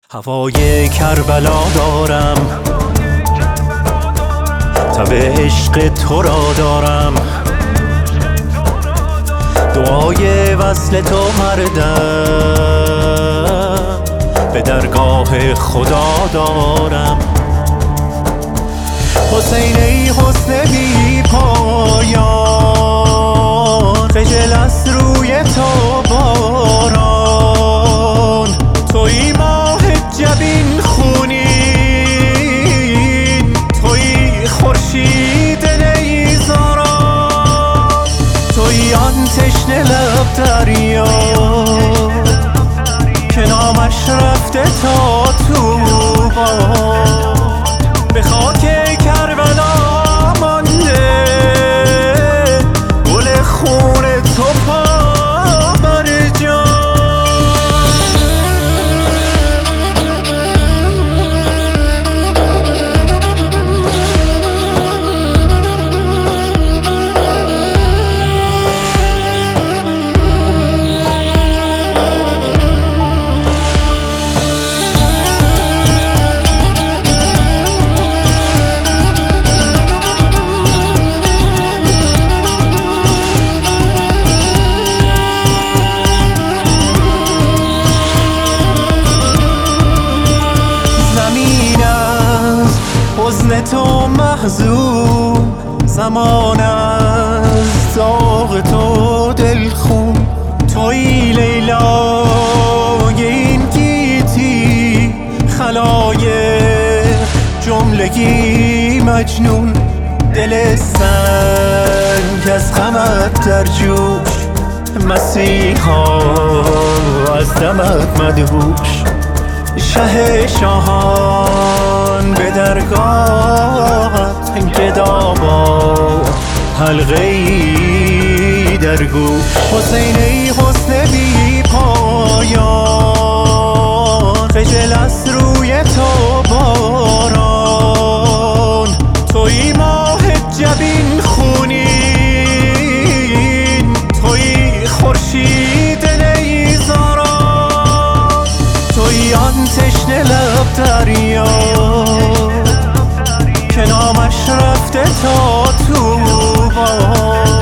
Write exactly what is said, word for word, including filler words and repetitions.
هوای کربلا دارم، تب عشق تو را دارم، دعای وصل تو مردم به درگاه خدا دارم. حسین ای حسن بی پایان، خجل از روی تو باران، تویی ماه جبین خونین، تویی خورشید نیزاران، تویی آن تشنه لب دریا که نامش رفته تا طوبا، به خاک کربلا مانده گل خون تو پابر جان. حزن تو محزون، زمان از داغ تو دلخون، تویی لیلای این گیتی، خلایق جملگی مجنون، دل سنگ از غمت در جوش، مسیحا از دمت مدهوش، شه شاهان به درگاهت گدا با حلقه ای در گوش. حسین ای حسن بی پایان، خجل از روی تو باران، تویی ماه جبین خونین، تویی خورشید نیزاران، تویی آن تشنه لب دریا که نامش رفته تا طوبا،